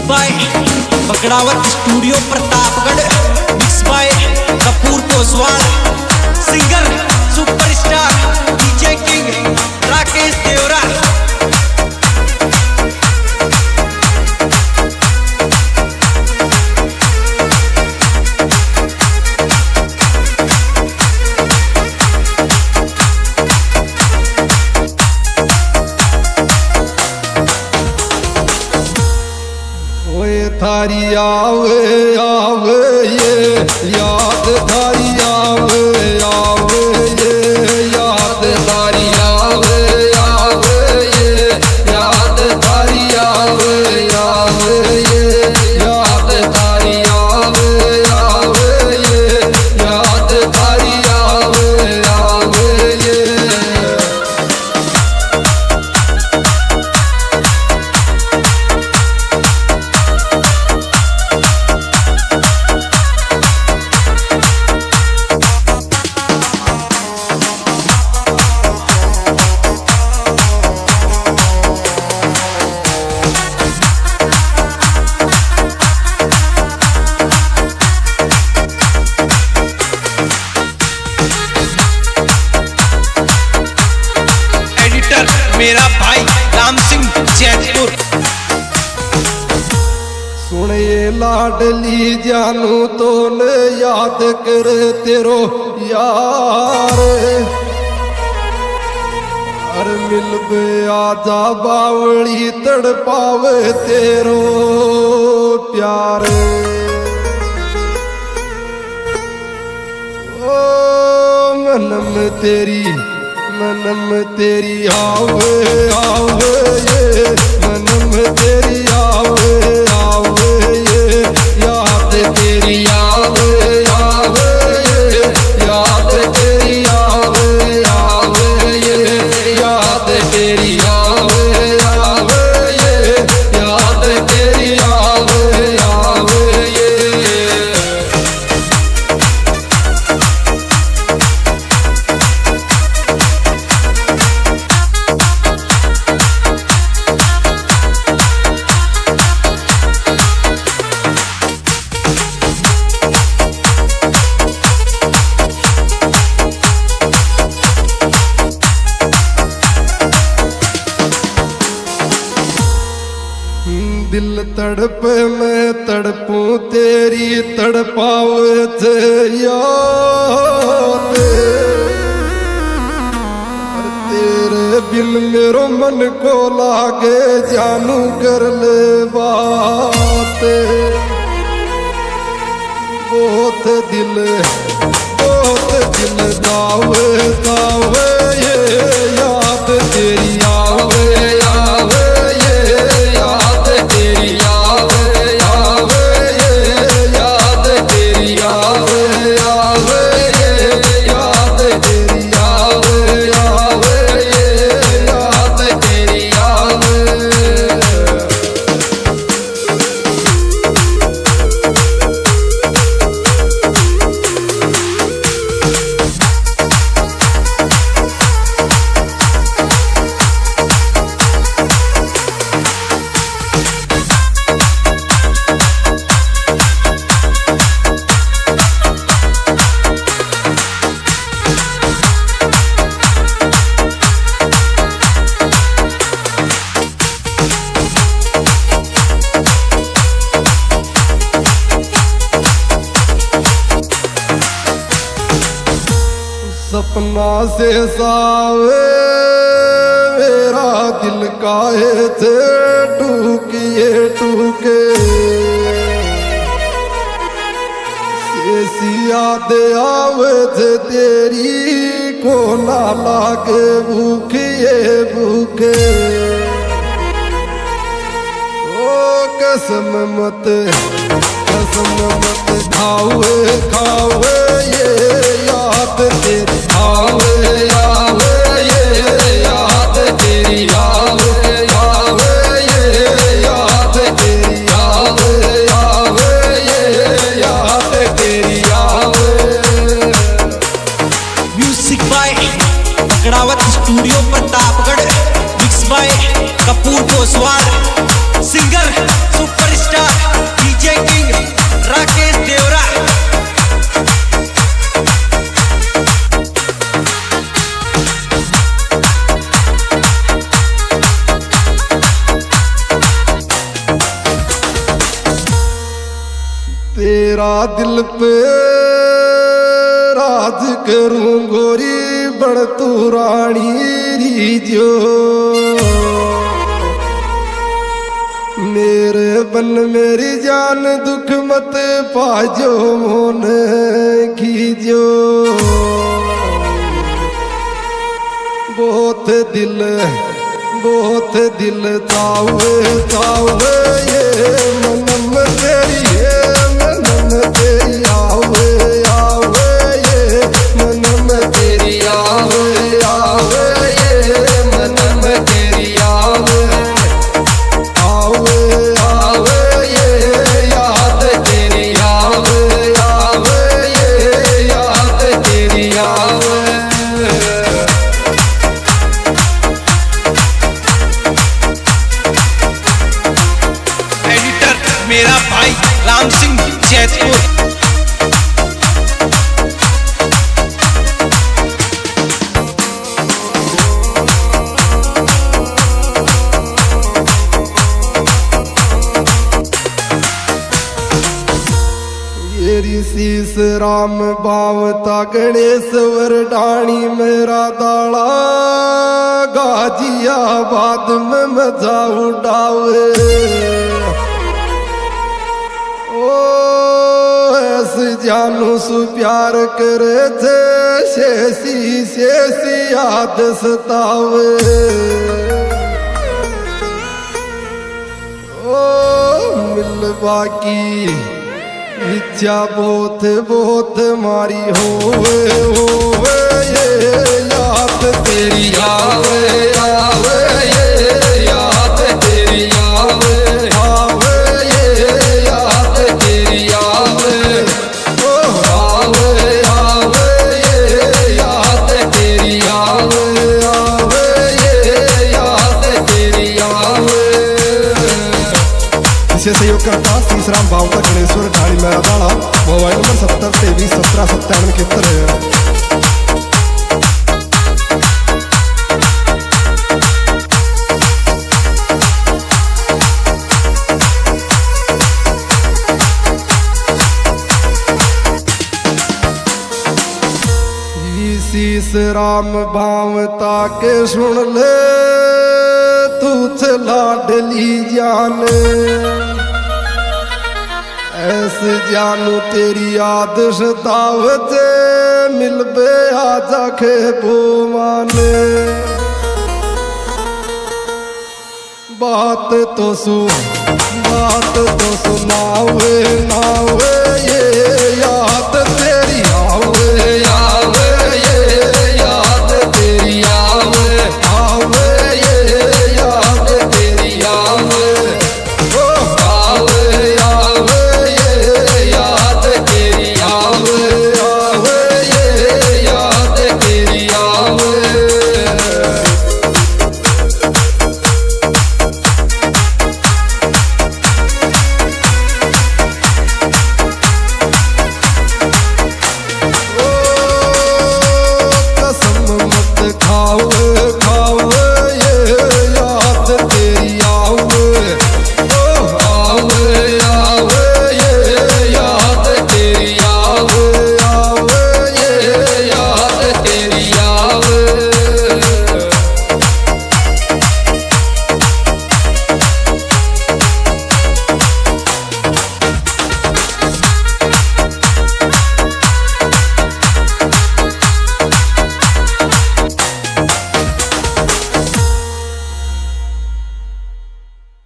Bye Bakdawat studio Pratapgarh, mix by Kapoor Koswal, singer superstar DJ king Rakesh Devra. थारी आवे आवे ये याद, थारी आवे आवे ये याद, थारी आवे आवे ये याद, थारी आवे आवे ये याद, थारी आवे आवे ये याद, थारी आवे आवे ये। मेरा भाई राम सिंह जैतपुर। सुन ये लाडली जानू तो ने याद कर तेरो यार, हर मिल बे आजा बावली तड़पावे तेरो प्यार। ओ मनम तेरी आवे आवे ये, मनम तेरी आवे आवे ये याद, तेरी आवे आवे ये याद, तेरी आवे आवे ये याद, तेरी आवे आवे ये याद, तेरी आवे आवे ये। दिल तड़पे मैं तड़पूं तेरी तड़पावे थे याद, तेरे बिन मेरो मन को लागे जानू कर ले बात। बहुत दिल दावे दावे ये याद, तेरी आवे आवे ये याद, तेरी आवे आवे ये याद, तेरी आवे आवे ये याद, तेरी आवे आवे ये याद, तेरी आवे। सपना से सावे मेरा दिल काहे थे टूकिए टूके, ऐसी याद आवे थे तेरी को ना लागे भूखिए भूखे। ओ कसम मत खावे खावे ये याद, तेरी आवे आवे ये याद, तेरी आवे आवे ये याद, तेरी आवे आवे ये याद, तेरी आवे। Music by Bakdawat studio Pratapgarh, mix by Kapoor Koswal, singer superstar तेरा दिल पे राज करूं गोरी बड़ तू रानी रीजो मेरे बन मेरी जान दुख मत पाजो मोन खीजो बहुत दिल तावे तावे ये मनम तेरी ये मनम तेरी आवे आवे ये मनम तेरी आवे आवे ये मनम तेरी आवे आवे आवे ये याद तेरी आवे आवे ये याद तेरी आवे मेरा भाई राम सिंह जैतपुर। ये ऋषिस राम बावता गणेश वरडाणी मेरा दाड़ा गाजियाबाद में मजा उड़ावे जानू सु प्यार करे थे शेषी याद सतावे ओ मिलवा की इच्छा बहुत मारी होवे ये याद तेरी आवे आवे ये याद तेरी आवे आवे ये याद तेरी आवे सहयोग करता श्रीराम बावता गणेश्वर ढाणी मेरा दाड़ा मोबाइल नंबर 7023175771। शीश राम भावता के सुन ले तू लाडली जान ऐसे जानू तेरी याद सतावत मिलबे आजा खे माने बात तो सुनावे नावे